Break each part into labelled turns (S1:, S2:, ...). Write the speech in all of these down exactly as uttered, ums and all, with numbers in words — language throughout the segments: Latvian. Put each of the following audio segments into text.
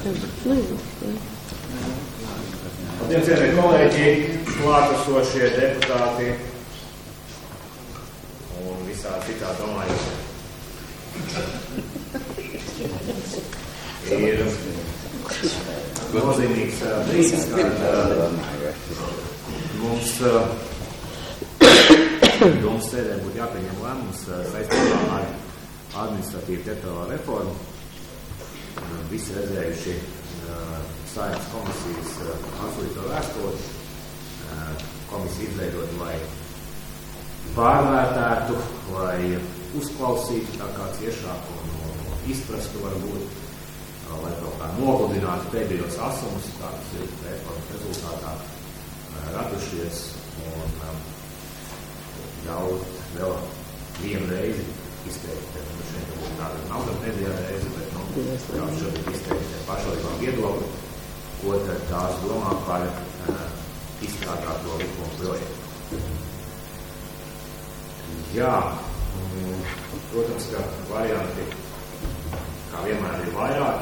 S1: Labdien, cienījamie kolēģi, klātesošie deputāti un visā citā domājušie. Ir nozīmīgs brīdis, kad mums domas sēdē būtu jāpieņem lēmums saistībā ar administratīvu teritoriālo reformu. Visi redzējuši Saeimas komisijas atsūtīto vēstuli. Komisija izveidot, lai pārvērtētu, lai uzklausītu tā kā ciešāk un izprastu varbūt, lai kaut kā nogludinātu pēdējos asumus, kādas ir reformas rezultātā radušies, un ļaut vēl vienu reizi izteikt. Šeit tāda nav gan pēdējā reize, bet nu, jau šodien izteikt pašvaldībām viedokli, ko tad tās domā par uh, izstrādāto likumu projektu. Jā, um, protams, ka varianti, kā vienmēr, ir vairāk.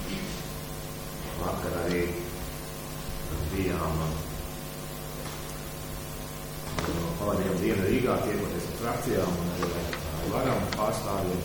S1: Vakar arī bijām uh, pavadījām dienu Rīgā, tiekoties ar frakcijām un arī uh, varam pārstāvjiem.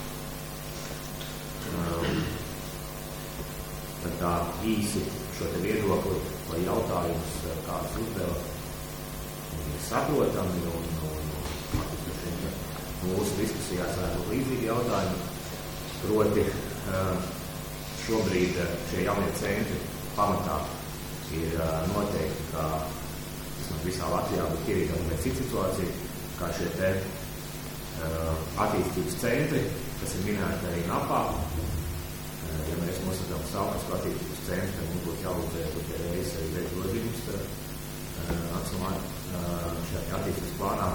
S1: Um, tad tā īsi šo te viedokli vai jautājumus, kādas uzdeva, ir saprotami un, un, un mūsu diskusijās vēl līdzīgi jautājumi. Proti, šobrīd šie jaunie centri pamatā ir noteikti, ka visā Latvijā būtu ierīgama vai cita situācija, kā šie te attīstības centri, kas ir minēti arī NAPā. Ja mēs nosakām Saukastu attīstības centru, tad mums būtu jālūdzēja tikai reizes arī veikt grozījums nacionālajā šajā attīstības plānā.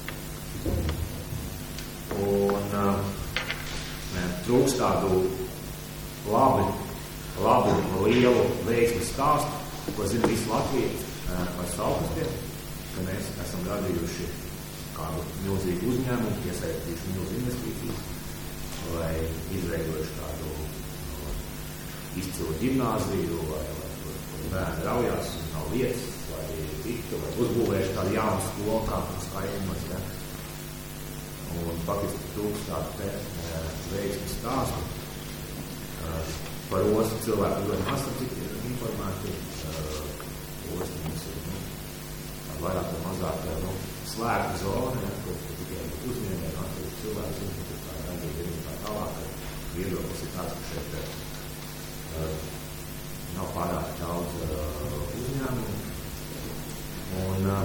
S1: Un ne, trūks tādu labi, labu, lielu veiksmes stāstu, ko zina visu Latviju par Saukastiem, ka mēs esam radījuši kādu milzīgu uzņēmumu, iesaistījuši milzu investīcijas, lai izveidojuši kādu izcilu ģimnāziju, vai, vai, vai bērni raujās un nav vietas, vai tiktu, vai uzbūvējuši tādu jaunu skolu, kā mums skaitimos, ja. Un faktiski trūks tādu te veiksmes stāstu. Par ostu cilvēku ļoti maz, cik ir informēti. Osti mums ir, nu, vairāk vai mazāk, nu, slēgta zona, ja, kur tikai uzņēmēji, attīstīt cilvēku, un tur tā radīt ir tā tālāk, ka viedoklis ir tāds, ka šeit uh, nav pārāk daudz uh, uzņēmumu. Un, uh,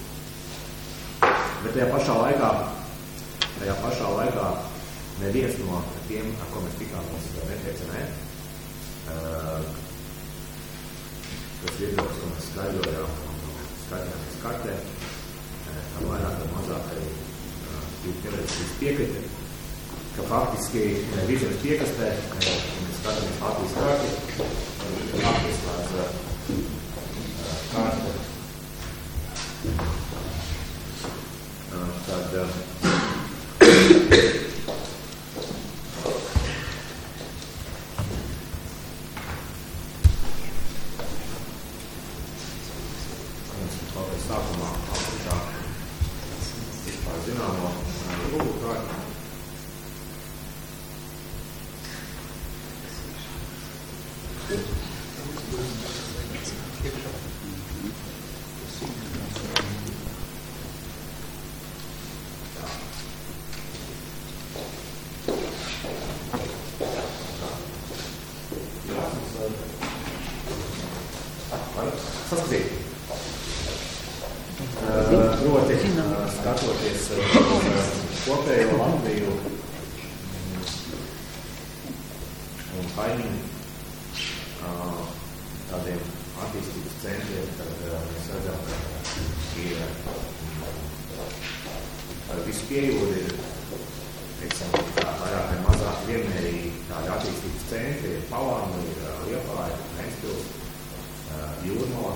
S1: bet tajā pašā laikā, tajā pašā laikā neviens no tiem, ar ko mēs tikāmies, neteica nē. Uh, tas viedoklis, ko mēs skaidrojām un skatījāmies kartē, tā vairāk vai mazāk arī ķeveris piekrita, ka faktiski visiem piekastē, ja mēs skatāmies Latvijas karti, attīstās karte, tad sākumā apskatā vispār zināmo lūgu kārtu. Saskatīt. Proti, skatoties kopējo Latviju un kaimiņu tādiem attīstības centriem, tad mēs redzam, ka ir ar visu pieejūri ir, teiksim, vairāk vai mazāk vienmērīgi tādi attīstības centri, ir Palāna, ir Liepāja, Ventspils, Jūrmala,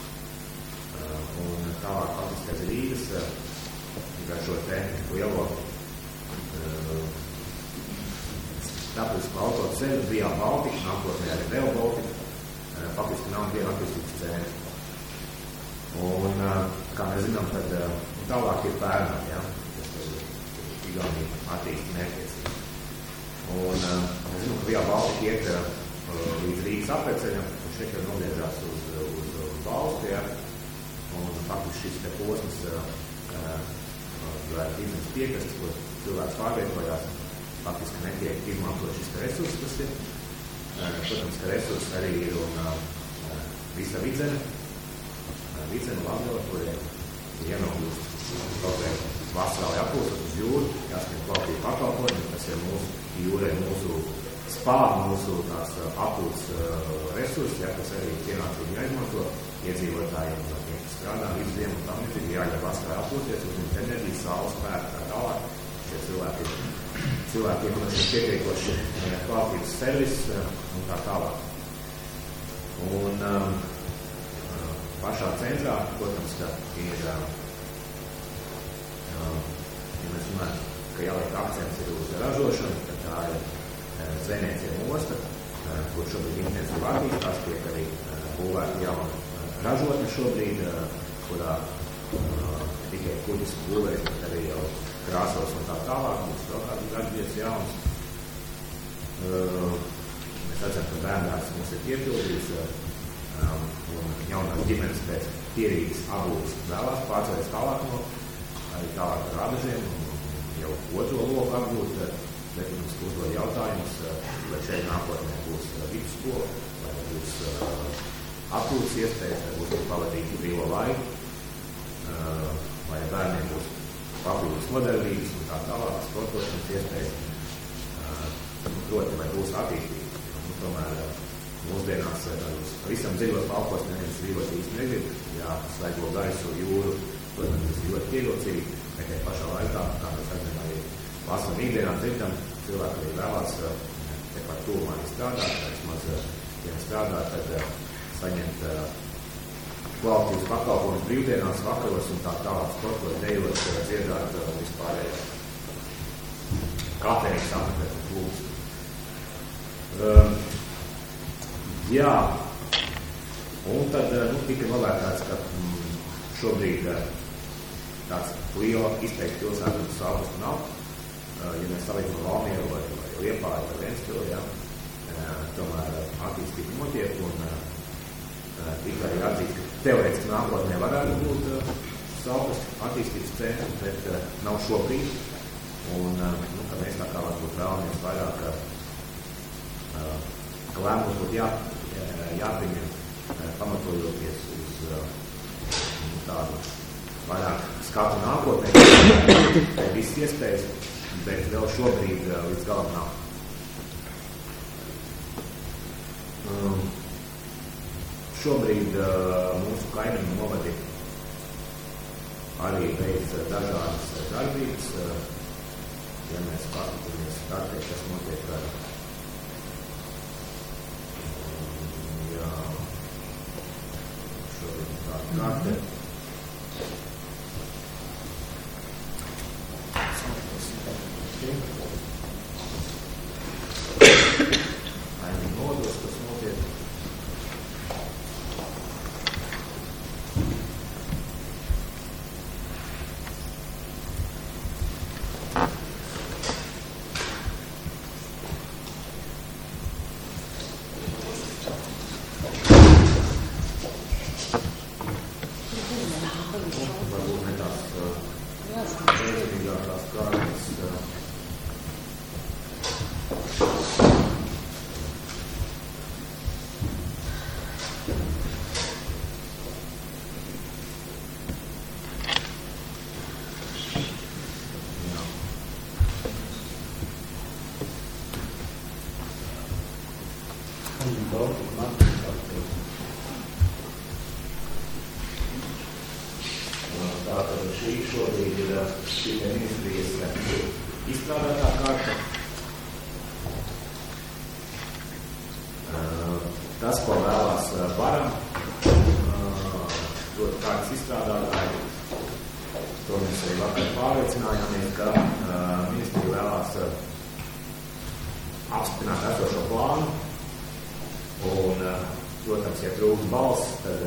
S1: un tālāk faktiski aiz Rīgas, tikai šo te lielo starptautisku autoceļu Via Baltica, nākotnē arī Rail Baltica, faktiski nav viena attīstības centra. Un, kā mēs zinām, tad tālāk ir Pērnam, ja, kas ir Igaunija attīsta mērķiecīgi. Un mēs zinām, ka Via Baltica iet līdz Rīgas apveceļam, un šeit jau nogriežās uz, uz, uz valsti, ja, un faktiski šis te posms varētu izņemt piekastes, ko cilvēks pārvietojās, faktiski netiek izmantot šis resurs, kas ir. Protams, ka resursi arī ir un visa Vidzene, Vidzene Latgale, kur ir ienogūst kaut vai vasarā jāpūstas uz jūru, jāskat plauktību pakalpojumi, tas ir mūsu jūrai, mūsu spā, mūsu tās apūts resursi, ja, kas arī pienācīgi jāizmanto iedzīvotājiem, tiem, kas strādā visu dienu un tam ir jāļauj vasarā apūsties, uz enerģiju, saules spēku, tā tālāk. Šie cilvēki ir cilvēkiem no šiem pietiekoši kvalitātes servis un tā tālāk. Un um, pašā centrā, protams, ka ir, um, ja mēs runājam, ka jāliek akcents ir uz ražošanu, tad tā ir Zvejniecība osta, kur šobrīd intensīvi attīstās, tiek arī būvēta jauna ražotne šobrīd, kurā uh, tikai kuģis būvēs, bet arī jau krāsos un tā tālāk, mums vēl kāds gražģies jauns. Uh, mēs redzam, ka bērndārs mums ir piepildījis, um, un jaunās ģimenes pēc pierīgas abūtas vēlās pārcelties tālāk no, arī tālāk ar ādažiem, un jau otro loku apgūt, bet mums uzdod jautājumus, vai šeit nākotnē būs vidusskola, vai būs uh, apgūtas iespējas, vai būs pavadīt brīvo laiku, uh, vai bērniem būs papildus nodarbības un tā tālāk sportošanas iespējas, uh, proti, vai būs attīstība. Un, tomēr mūsdienās uz visam dzīvot laukos neviens dzīvot īsti negrib, jā, svaigo gaisu, jūru, protams, tas ir ļoti pievilcīgi, bet pašā laikā, kā mēs redzam arī vasarā ikdienā dzirdam, cilvēki arī vēlās tepat tuvumā arī strādāt, vai vismaz tiem strādāt, tad saņemt kvalitīvas pakalpojumus brīvdienās, vakaros un tā tālāk sportot, dejot, dziedāt vispārējo. Kafejnīgs apmeklēt un klubs. Um, jā, un tad nu, tika novērtēts, ka mm, šobrīd tāds liela izteikti pilsētas augustu nav. Ja mēs salīdzinām Valmieru vai, vai Liepāju vai Ventspilu, ja, tomēr attīstība notiek un tikai atzīst, ka teorētiski nākotnē varētu būt saukas attīstības centri, bet nav šobrīd. Un, nu, ka mēs tā kā varbūt vēlamies vairāk, ka lēmums būtu jā, jāpieņem pamatojoties uz tādu vairāk skatu nākotnē, tai viss iespējas, bet vēl šobrīd uh, līdz galam nav. Um, šobrīd uh, mūsu kaimiņu novadi arī veic uh, dažādas uh, darbības. Uh, ja mēs paskatāmies kartē, kas notiek ar um, jā, šobrīd tāda karte. Kaimiņu nodos, kas notiek. Varbūt ne tās veiksmīgākās kārtas. Tātad šī šobrīd ir tikai ministrijas izstrādātā kārta. Tas, ko vēlās varam, dot kārtas izstrādātāji, to mēs arī vakar pārliecinājāmies, ka ministrija vēlās apstiprināt esošo plānu, un, protams, ja trūkst balss, tad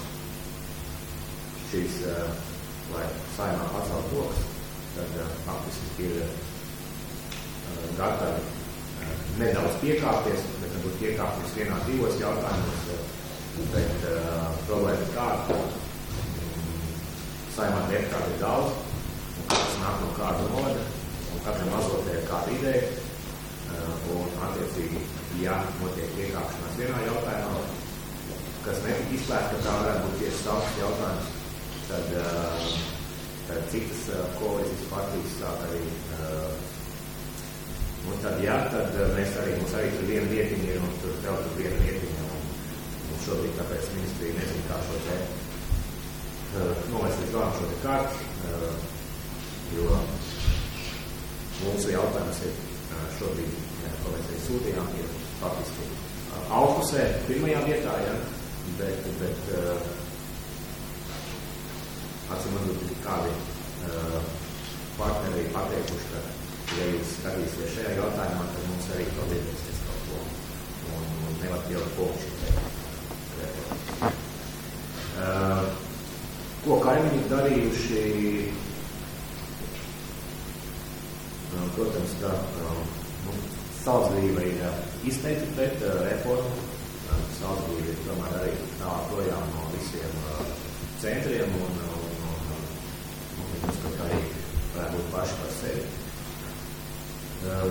S1: šīs, lai saimā pacelt rokas, tad faktiski ir gatavi nedaudz piekāpties, bet varbūt piekāpties vienā divos jautājumos, bet uh, problēma ir tāda, saimā deputāti ir daudz, un katrs nāk no kāda noda, un katram mazotē ir kāda ideja, uh, un attiecīgi, ja notiek piekāpšanās vienā jautājumā, kas netika izslēgta, ka tā varētu būt tieši savs jautājums, tad, uh, tad citas uh, koalīcijas partijas sāk arī uh, un tad, jā, tad mēs arī, mums arī tur viena vietiņa ir, un tur tev tur viena vietiņa, un, un šobrīd tāpēc ministrija nezinu, kā šo te uh, novērst līdz galam šo te kārti, uh, jo mūsu jautājums ir uh, šobrīd, ja, ko mēs arī sūtījām, ir faktiski uh, augpusē, pirmajā vietā, ja, bet, bet uh, atcīm varbūt kādi uh, partneri pateikuši, ka ja jūs skatīsies šajā jautājumā, tad mums arī palīdzēsies kaut ko un, un nevar pieļaut pokšķi. Uh, ko kaimiņi darījuši? Uh, protams, ka uh, nu, Salzgrīva ir uh, izteikti pret uh, reformu. Uh, Salzgrīva ir tomēr arī tā projām no visiem uh, centriem un, un, un, un, un, un uzskat arī varētu būt paši par sevi. Uh,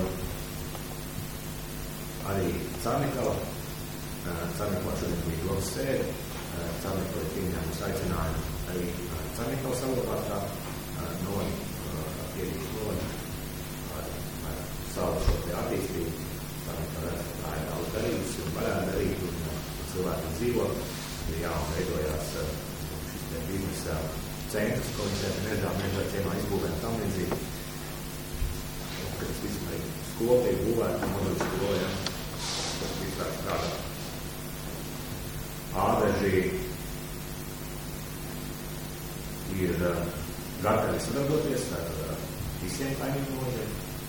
S1: arī Carnikava, uh, Carnikava šodien bija domas sēde, uh, Carnikava ir pieņēmusi aicinājumu arī uh, Carnikava saglabātā uh, nodi, uh, piedīšu nodi, ar, ar savu šo te attīstību. Carnikava tā ir daudz darījusi un varētu darīt, un uh, cilvēki dzīvo, ir jāveidojās uh, šis te biznesa centrs, ko viņš ir nežā, nežā ciemā izbūvēt tam līdzīgi. Kad es visu arī skolu tiek būvēta, moduļu skolu, ja, tas vispār strādā. Ādaži ir uh, gatavi sadarboties ar uh, visiem kaimiņu nožiem.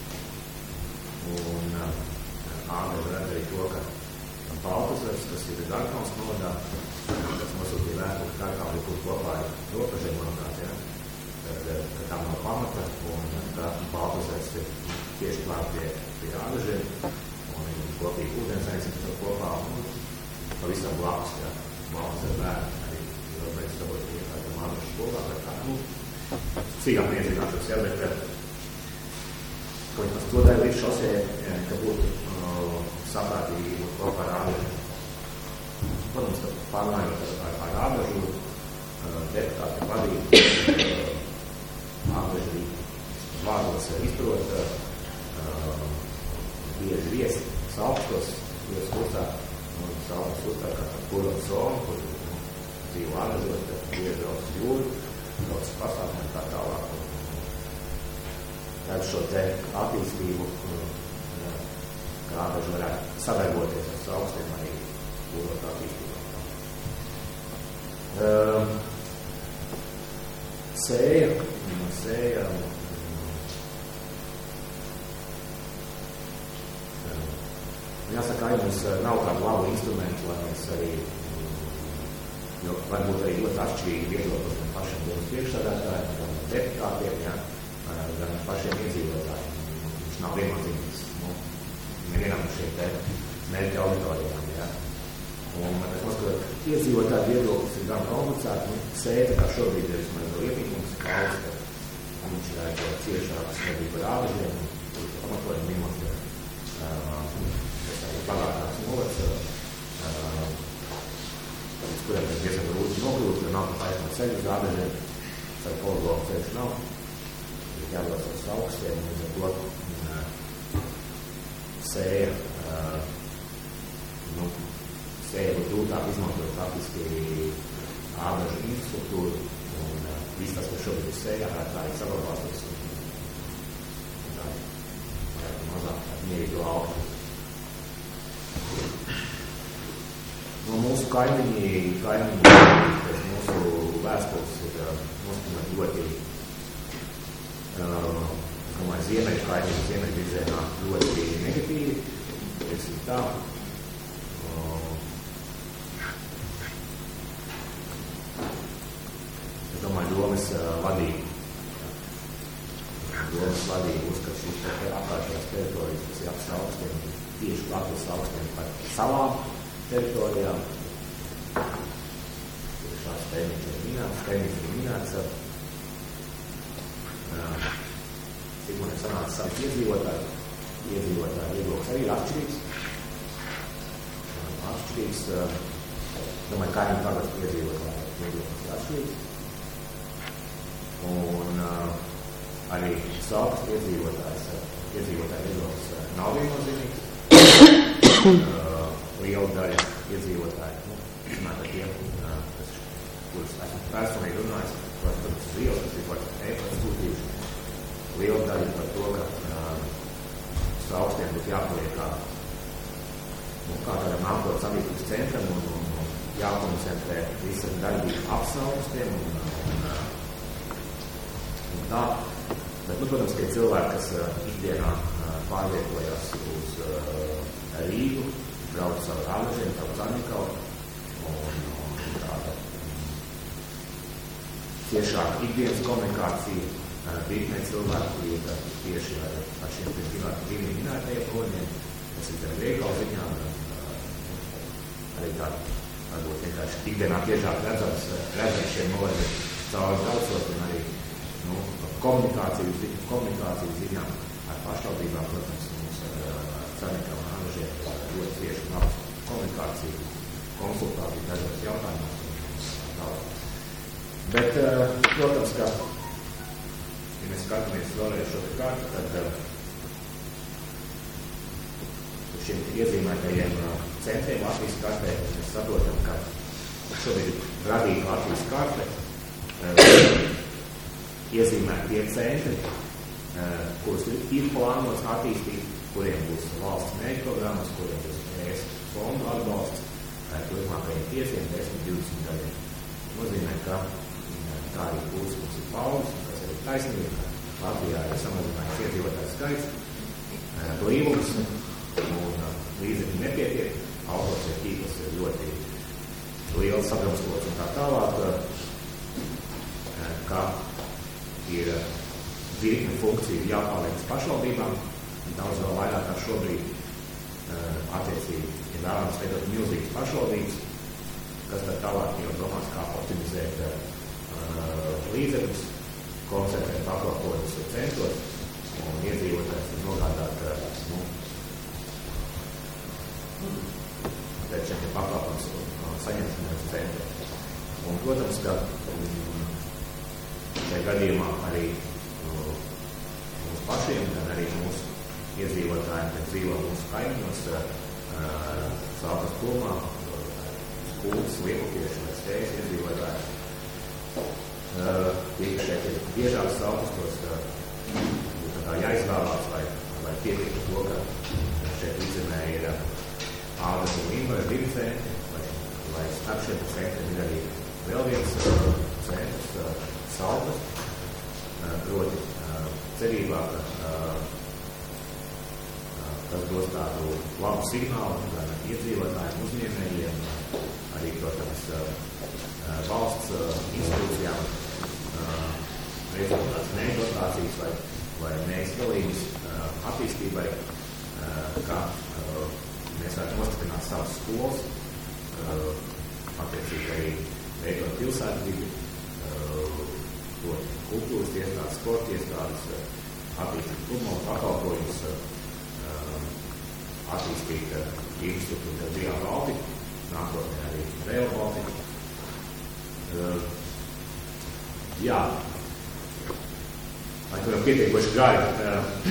S1: Un uh, Ādaži redz arī to, ka Baltazars, kas ir Garkauns nodā, kas nosūtīja vēstuli Garkauni, kur kopā ir robežiem, manuprāt, ja, tad, ka tā nav pamata, un ka Baltazars ir tieši klāt pie, pie Ādažiem, un viņi kopīgi ūdens aizsaka kopā, un pavisam blakus, ja, Baltazars bērni arī ir pēc dabot pie kādam Ādažu skolā, vai kā, nu, cīgāk neiedzināšos, ja, bet, ka viņi tas dodāja līdz šosē, ja, ka būtu uh, saprātīgi būt kopā ar Ādažiem. Protams, ka pārmājot ar, ar Ādažu, uh, deputāti vadīt, uh, Ādaži vārdos izprot, uh, bieži viesi saukstos, viesi kursā, un saukstos uztā kā kurot zonu, kur nu, dzīvo Ādažos, tad bieži daudz jūru, daudz pasākumu tā tālāk. Tad šo te attīstību, ja, kā Ādaži varētu sadarboties ar saukstiem arī kurot attīstībā. Um, sēja, sēja, jāsaka, ka mums nav kādu labu instrumentu, lai mēs arī, jo varbūt arī ļoti atšķirīgi viedoklis gan pašiem domas priekšsādātājiem, gan deputātiem, ja, gan pašiem iedzīvotājiem. Viņš nav viennozīmīgs, nu, nevienam no šiem te mērķa auditorijām, ja. Un es uzskatu, ka iedzīvotāju viedoklis ir gan komplicēti, nu, sēta, kā šobrīd ir vismaz vēl ietīkums, ka augsta, viņš ir ciešāks sadarbība ar Ādažiem, un pamatojumi mimot, bagātāks novads, uz kuriem ir diezgan grūti nokļūt, jo nav tā taisnā ceļu uz Ādažiem, ceļu poligonu ceļš nav, ir jādodas uz augstiem, un līdz ar to sēja, nu, sēja būtu grūtāk izmantot faktiski Ādažu infrastruktūru, un viss tas, kas šobrīd ir sējā, tā ir saglabāsies, un tā ir mazāk mierīgi to augstu. No mūsu kaimiņi, kaimiņi, pēc mūsu vēstules ir noskaņot ļoti, uh, es domāju, ziemeļu kaimiņi, ziemeļu virzienā ļoti negatīvi, teiksim tā. Es domāju, domas vadība. Domas vadība uzskata šīs apkārtējās teritorijas, kas ir ap augstiem, tieši Latvijas augstiem par savām teritorijām. Šāds termiņš ir minēts, termiņš ir minēts. Cik man ir sanācis savs iedzīvotāji, iedzīvotāji viedoklis arī ir atšķirīgs. Atšķirīgs, domāju, kā viņam tagad iedzīvotāji viedoklis ir atšķirīgs. Un uh, arī Saukas iedzīvotājs, iedzīvotāji viedoklis nav viennozīmīgs. uh, Liela daļa iedzīvotāji, nu, runāt ar tiem, uh, kas, kurus esmu personīgi runājis, kurus tas ir ielas, kas ir kaut kāds e-pats sūtījuši. Liela daļa par to, ka uh, Saukstiem būtu jāpaliek kā, nu, kā tādam nākotnes sabiedrības centram un, un, un jākoncentrē visa darbība ap Saukstiem un, un, un tā. Bet, nu, protams, ka ir cilvēki, kas uh, ikdienā uh, pārvietojas uz uh, Rīgu, brauc savu rādažiem, savu Zanikavu un, un tāda tiešāka ikdienas komunikācija. Virknē cilvēku ir tieši ar, ar šiem diviem minētajiem koļiem, kas ir gan veikalu ziņām, arī tā, varbūt vienkārši ikdienā tiešāk redzams, redzams šiem novaļiem cauri braucot un arī, nu, komunikācijas, komunikācijas ziņām ar pašvaldībām, protams, mums ar, ar Zanikavu un Ānažiem ļoti tieši labs komunikācija, konsultācija dažos jautājumos un tālāk. Bet, protams, ka ja mēs skatāmies vēlreiz šo te kārtu, tad uh, šiem iezīmētajiem uh, centriem Latvijas kartē mēs saprotam, ka šobrīd radīta Latvijas karte uh, iezīmēt tie centri, uh, kurus ir plānots attīstīt, kuriem būs valsts mērķprogrammas, kuriem būs ES fondu atbalsts, uh, turpmākajiem pieciem, desmit, divdesmit gadiem. Nozīmē, ka uh, tā arī būs, mums ir paudzes, taisnība, ka Latvijā ir samazinājies iedzīvotāju skaits, blīvums un līdzekļi nepietiek, autoceļu tīkls ir ļoti liels sadrumstalots un tā tālāk, ka ir virkne funkciju jāpaliek pašvaldībām, daudz vēl vairāk kā šobrīd attiecīgi ir vēlams veidot milzīgas pašvaldības, kas tad tālāk jau domās, kā optimizēt līdzekļus, koncentrēt pakalpojumus centros un iedzīvotājs ir nogādāt nu, pēc šiem pakalpojums saņemšanai uz centru. Un, protams, ka šajā gadījumā arī nu, mūsu pašiem, gan arī mūsu iedzīvotājiem, kas dzīvo mūsu kaimiņos, Saukas plumā, Kultas, Liepupieši vai Stējas iedzīvotāji. Uh, ja šeit ir biežāk Saukastos, uh, būtu tā jāizvēlās, vai, vai pietiek to, ka šeit vidzemē ir Ādas un Limbaža divi centri, vai, vai starp šiem centriem ir arī vēl viens uh, centrs, uh, Saukas, uh, proti uh, cerībā, ka uh, uh, tas dos tādu labu signālu gan iedzīvotājiem, uzņēmējiem, arī, protams, uh, valsts uh, institūcijām, reizēm tās nedotācijas vai, vai neizgalības uh, attīstībai, uh, kā uh, mēs varētu nostiprināt savas skolas, uh, attiecīgi arī veidot pilsētvidi, uh, to kultūras iestādes, sporta iestādes, uh, attīstīt plumos pakalpojumus, uh, attīstīt uh, infrastruktūru Via Baltica, nākotnē arī Rail Baltica. Uh, jā, lai turam pietiekoši gāju.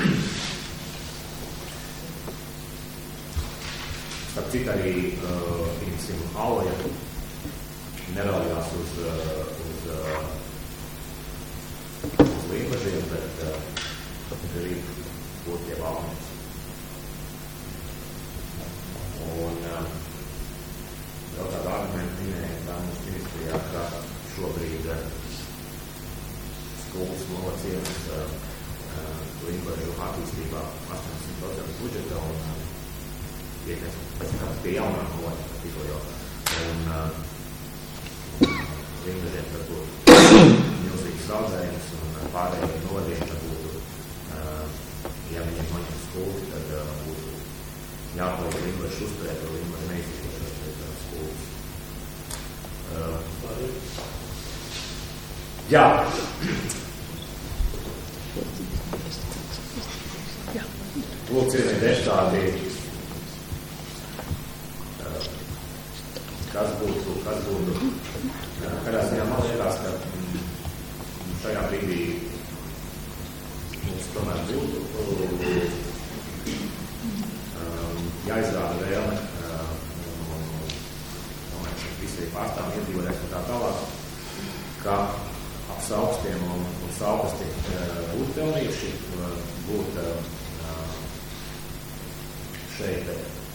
S1: Starp citu arī, piemēram, Alja neraujās uz, uz, uz Limbažiem, bet grib būt pie Valmieras. Un vēl tādu argumentu minēja tā mūsu ministrijā, ka šobrīd skolas novacienas uh, Limbažu attīstībā astoņdesmit procenti budžeta un, pie jaunām novaļām tikko jau. Un viengažiem tad būtu milzīgs saudzējums un pārējiem novadiem tad būtu, ja viņiem noņem skulti, tad būtu jāpalīdz viengažu uzturēt, jo viengažu neiztīkošos pēc skultis. Jā. Lūk, cienīgi deputāti, kas būtu, kas būtu, kādā ziņā man liekas, ka šajā brīdī mums tomēr būtu jāizrāda vēlme, un visi pārstāvji iedzīvotājs un tā tālāk, ka ap saukstiem un, un saukasti būtu pelnījuši, būt šeit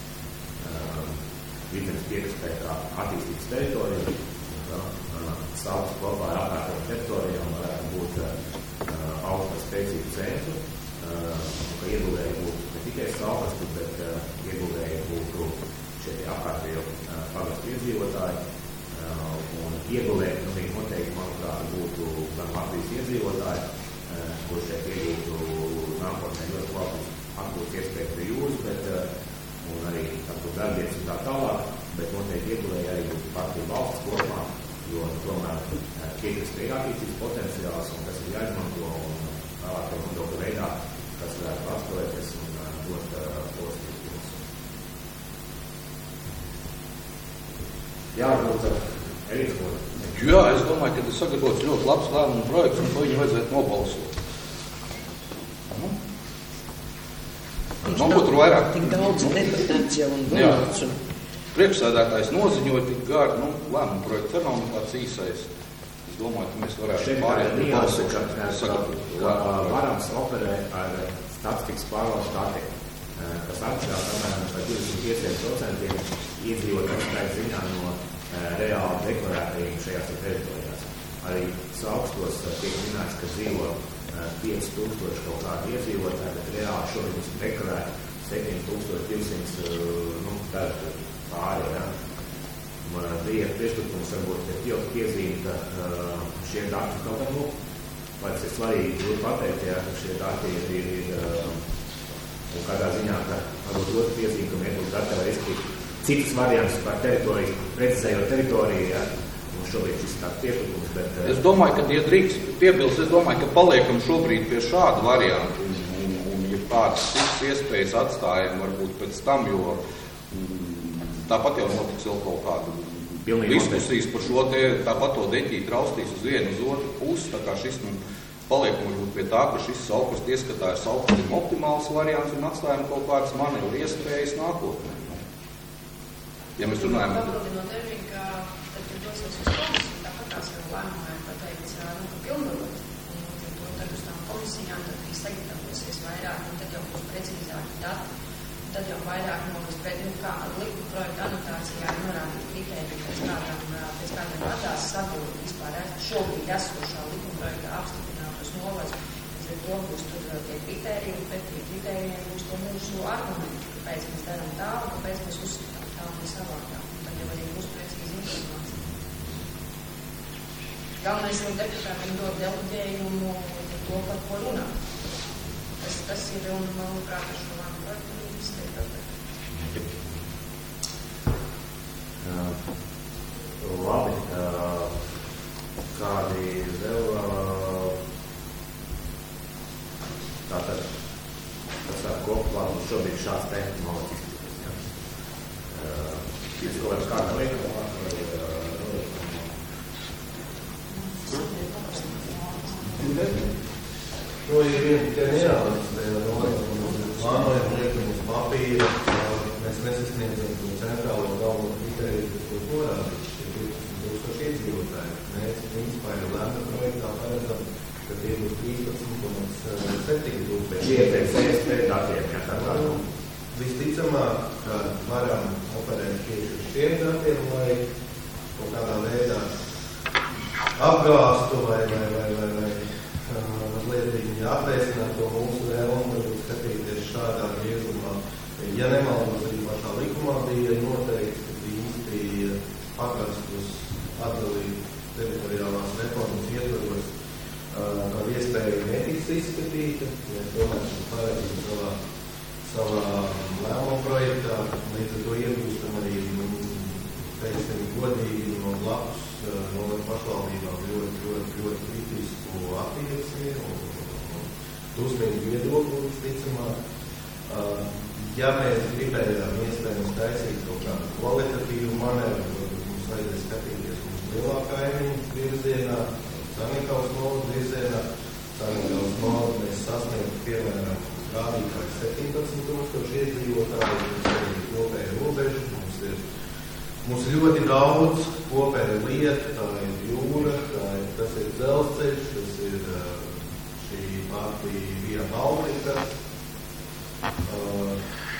S1: vidzemes piekrastē attīstītas teritorija, sauksts kopā ar apkārtējām teritorijām varētu būt augsta spēcīgu centru, ka ieguvēji būtu ne tikai saukasti, bet ieguvēji būtu šie apkārtējo pagastu iedzīvotāji, un ieguvēji, nu, viņi noteikti, manuprāt, būtu gan Latvijas iedzīvotāji, kur šeit iegūtu nākotnē ļoti labus atgūt iespēju pie jūras, bet, un arī tādu darbības un tā tālāk, bet noteikti ieguvēji arī būtu partiju valsts kopumā, jo tomēr piekrastē ir attīstības potenciāls, un tas ir jāizmanto, un tālākajā nodokļu veidā, kas varētu pastāvēties un dot pozitīvus. Jā, varbūt Erīts Lūdzu.
S2: Jā, es domāju, ka tas sagatavots ļoti labs lēmumu projekts, un to viņu vajadzētu nobalsot. Nu? Man būtu vairāk.
S3: Tik daudz deputāts jau un vārds.
S2: Priekšsēdētājs noziņoja tik gāri, nu, lēmumu projekts arī nav nekāds īsais. Es domāju, ka mēs varētu pārēt
S1: nianse, ka, ka, ka varams operē ar statistikas pārvaldes datiem, kas atšķirās apmēram par divdesmit pieciem procentiem iedzīvotāju skaita ziņā no reāli deklarētajiem šajās teritorijās. Arī saukstos tiek minēts, ka dzīvo pieci tūkstoši kaut kādi iedzīvotāji, bet reāli šobrīd mums deklarē septiņi tūkstoši divsimt, nu, tāda pāri, ja. Bija priekšlikums varbūt jau piezīme, ka šie dati kaut kā, nu, lai tas ir svarīgi, ļoti pateikt, ja, ka šie dati ir, ir, ir un kādā ziņā, ka varbūt ļoti piezīme, ka mēs būtu gatavi riskīt citas variantus par teritoriju, precizējot teritoriju, ja, un šobrīd šis tāds priekšlikums, bet...
S2: Es domāju, ka, ja drīkst piebilst, es domāju, ka paliekam šobrīd pie šāda variantu, un, un, un ja kādas citas iespējas atstājam, varbūt pēc tam, jo tāpat jau notiks vēl kaut kādu
S1: Pilnīgi
S2: diskusijas par šo te, tāpat to deķīt raustīs uz vienu, uz otru pusi, tā kā šis, nu, paliekam varbūt pie tā, ka šis saukast ieskatā ir saukastim optimāls variants un atstājam kaut kādas manevru iespējas nākotnē. Ja mēs runājam...
S4: Papildinot Ervīnu, ka tad, kad dosies uz komisiju, tāpat tās jau lēmumā ir pateikts, nu, ka pilnvarot, un to tad uz tām komisijām tad arī sagatavosies vairāk, un tad jau būs precīzāki dati, tad jau vairāk nomas, bet, nu, kā likuma projekta anotācijā ir norādīt kritēriju, pēc kādām, pēc kādām atās sabūt vispār šobrīd esošā likuma projekta apstiprinātos novads, līdz ar to būs tur tie kritēriji, bet tie kritērijiem būs to mūsu argumenti, kāpēc mēs darām tā, un kāpēc mēs uzskatām tā un savādāk. Un tad jau arī būs precīzi informācija. Galvenais jau deputātiem dod deleģējumu to, par ko runā. Tas, tas ir, un, manuprāt, ar šo lēmumu projektu
S1: Uh, labi, uh, kādi vēl uh, tātad tas ar kopā mums šobrīd šāds tehnoloģijas izpildīs, ja? Uh, es kaut kādā veidā
S5: To ir vien tikai nereālisti, plānojam liekam uz papīra, mēs nesasniedzam to centrālo galveno kritēriju, kas to norādīt, šie piecdesmit tūkstoši iedzīvotāji. Mēs principā jau lēmta projektā paredzam, ka tie būs trīspadsmit komats septiņi tūkstoši.
S1: Šie pēc iespēju datiem, ja tā kā.
S5: Visticamāk, ka varam operēt tieši uz šiem datiem, lai kaut kādā veidā apgāstu vai, vai, vai, vai, vai mazliet viņi apvēsināt to mūsu vēlumu, varbūt skatīties šādā griezumā. Ja nemaldos, arī pašā likumā bija noteikti ja mēs gribējām iespējams taisīt kaut kādu kvalitatīvu manevru, varbūt mums vajadzēja skatīties mums lielākā kaimiņu virzienā, Sanikaus novads virzienā. Sanikaus novads mēs sasniegtu, piemēram, rādītājs septiņpadsmit tūkstoši iedzīvotāji, mums ir kopēja robeža, mums ir, mums ir ļoti daudz kopēja lieta, tā ir jūra, tā ir, tas ir dzelzceļš, tas ir šī pati Via Baltica. Uh,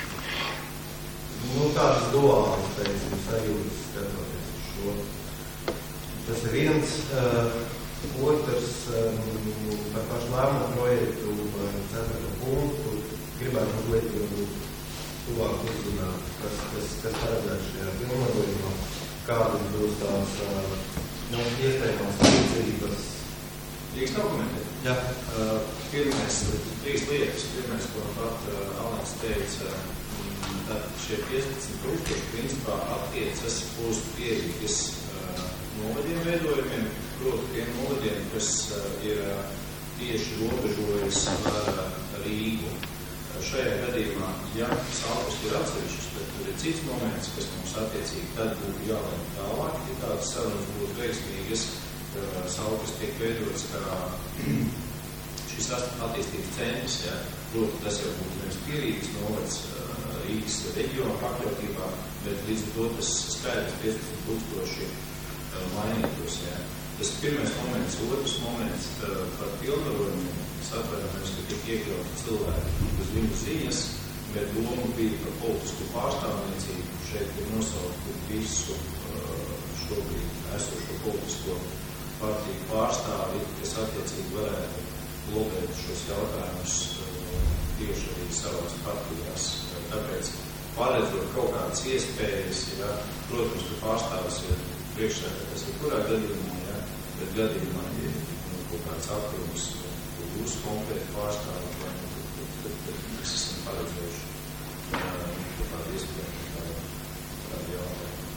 S5: nu, tādas duālas, teiksim, sajūtas skatoties uz šo. Tas ir viens, uh, otrs, um, par pašu lēmumu projektu, ceturto punktu, gribētu mazliet varbūt tuvāk uzrunāt, kas, kas, kas paredzēts šajā pilnvarojumā, kādas būs tās uh, nu, iespējamās rīcības.
S6: Drīkst dokumentēt?
S5: Jā.
S6: Uh, pirmais, trīs lietas. Pirmais, ko pat uh, Aleks teica, tad šie piecpadsmit tūkstoši principā attiecas uz pierīgas uh, novadiem veidojumiem, proti tiem novadiem, kas uh, ir uh, tieši robežojas ar uh, Rīgu. Uh, šajā gadījumā, ja Salkas ir atsevišķis, tad tur ir cits moments, kas mums attiecīgi tad būtu jālēm tālāk, ja tādas sarunas būtu veiksmīgas. Salkas tiek veidots kā šis attīstības centrs, ja, proti tas jau būtu nevis Pierīgas novads Rīgas reģiona pakļautībā, bet līdz ar to tas skaidrs piecpadsmit tūkstoši mainītos. Ja. Tas ir pirmais moments, otrs moments par pilnvarojumiem. Es atvainojos, ka tiek iekļauti cilvēki uz viņu ziņas, bet doma bija par politisku pārstāvniecību. Šeit ir nosaukt visu šobrīd esošo politisko partiju pārstāvi, kas attiecīgi varētu blokēt šos jautājumus tieši arī savās partijās. Tāpēc paredzot kaut kādas iespējas, ja, protams, ka pārstāvis ir priekšsēdētājs ir kurā gadījumā, ja, bet gadījumā ir nu, kaut kāds atkrums, kur jūs konkrēti pārstāvi, vai nu, tad, tad, tad mēs esam paredzējuši kaut kādu iespēju tādu jautājumu.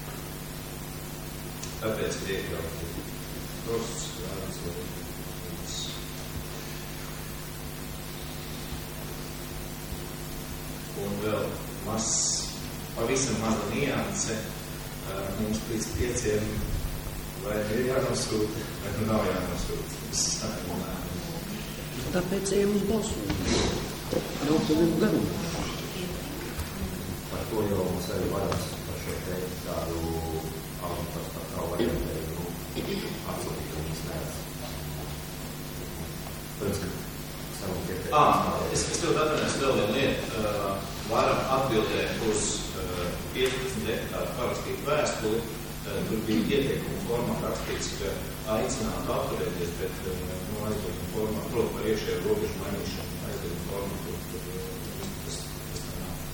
S6: Tāpēc ir iekļauti procesus, jādīs vai līdz. Un vēl maz, pavisam maza nianse, mums līdz pieciem vai ir jānosūta, vai nu nav jānosūta.
S3: Tāpēc ejam uz balsojumu. Nav pavisam garumu.
S1: Par to jau mums arī varās par šo teikt tādu augstu par kā variantēju atsūtīt, ka viņas neredz. Protams, ka savu pieteikt.
S6: Ah, es, es tev atvainojos vēl vienu lietu. Uh, varam atbildēt uz uh, piecpadsmit deputātu parakstītu vēstuli. Uh, tur bija ieteikumu formā rakstīts, ka aicinātu atturēties, bet uh, no aizdevumu formā, proti par iekšējo robežu mainīšanu, aizdevumu formā, tur, tur uh, tas, tas tā nav.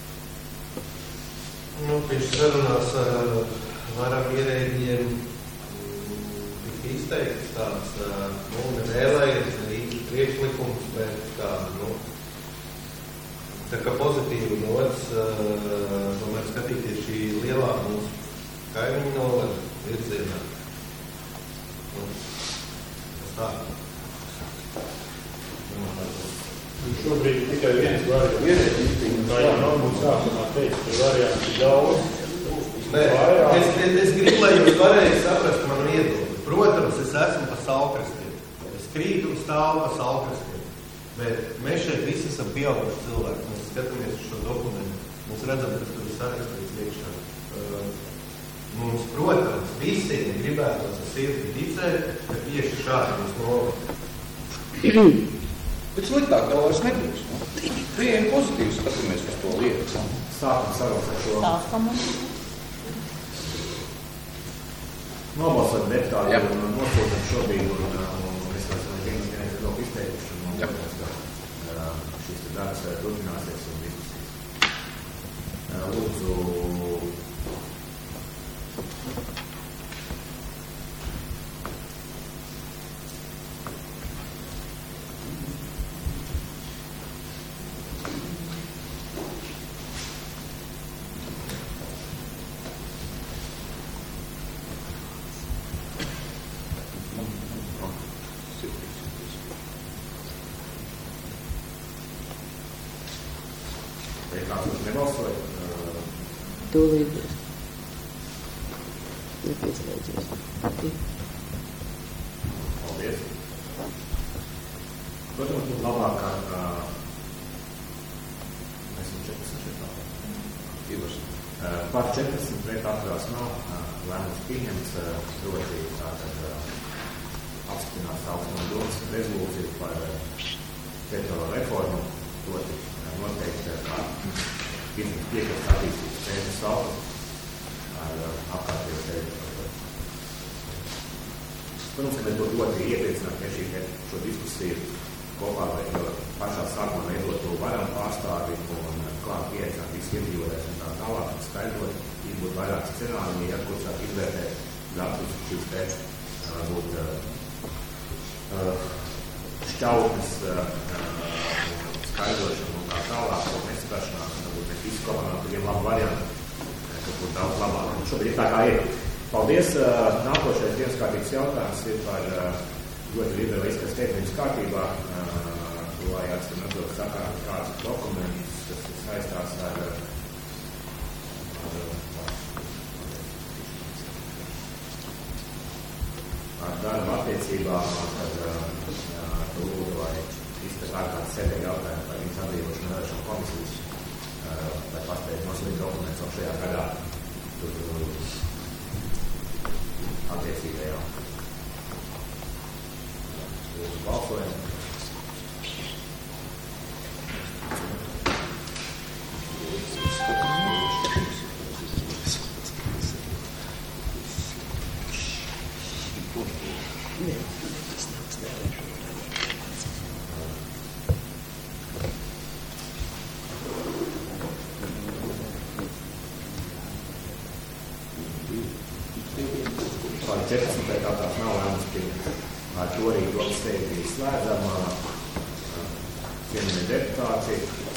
S5: Nu, pēc sarunās ar varam ierēģiem izteikts tāds, nu, ne vēlējies, ne īsti priekšlikums, bet tādu, nu, tā kā pozitīvu nots, tomēr skatīties šī lielā mūsu kaimiņu novada virzienā. Nu, tas tā.
S7: Šobrīd ir tikai viens variants. Ierēģis, tā jau nav mums sākumā teikt, ka variants ir daudz.
S5: Nē, es, es, es gribu, lai jūs varēja saprast manu viedokli. Protams, es esmu pa Saulkrastiem. Es krītu un stāvu pa Saulkrastiem. Bet mēs šeit visi esam pieauguši cilvēki. Mēs skatāmies uz šo dokumentu. Mēs redzam, ka tur ir sarakstīts iekšā. Mums, protams, visiem gribētos ar sirdi ticēt, ka tieši šādi mums novada.
S2: Bet sliktāk vēl vairs nebūs. Vien pozitīvi skatāmies uz to lietu.
S1: Sākam sarunas ar šo.
S8: Sākam.
S1: Nobalsot deputāti un nosūtam šobrīd, un, un es esmu vienas vienas vēl izteikuši, un tāpēc, ka šis darbs turpināsies un diskusijas. Lūdzu, balsojat?
S3: Tūlīt. Nepieslēdzies.
S1: Paldies. Protams, būtu labāk, ka mēs esam četrdesmit šeit. Par četrdesmit pret atturās nav lēmums pieņemts, proti tātad apstiprinās Augstumā domas rezolūciju par teritoriālo reformu, proti noteikti kā piekrist attīstības centra saukli ar apkārtējo teritoriju. Protams, ka mēs būtu ļoti iepriecināti, ja šī šo diskusiju kopā vai pašā sākumā veidot to varam pārstāvi un klāt pieaicināt visu iedzīvotājus un tā tālāk un skaidrot, ja būtu vairāk scenāriju, ja kurš sāk izvērtēt datus šīs te varbūt uh, šķautnes uh, skaidrošanu un tā tālāk, un nesaprašanās, un varbūt mēs visi komandā tādiem labu variantu, kaut kur daudz labāk. Un šobrīd ir tā kā ir. Paldies. Uh, nākošais dienas kārtības jautājums ir par uh, ļoti liberāliskas steidzības kārtībā, lai atcīm atdot sakāt kāds dokumentus, kas saistās ar, ar, ar darba attiecībām, kad tu lūdzu, lai izskatās ārkārtas sēdē jautājumu par viņas atbrīvošanu vēlēšanu komisijas, lai paspēj nosūtīt dokumentus vēl šajā gadā tur attiecīgajā. Balsojam. četrdesmit pēc tā tās nav lēmums pieņemts. Ar to arī domas sēde bija slēdzama. Cienījamie deputāti,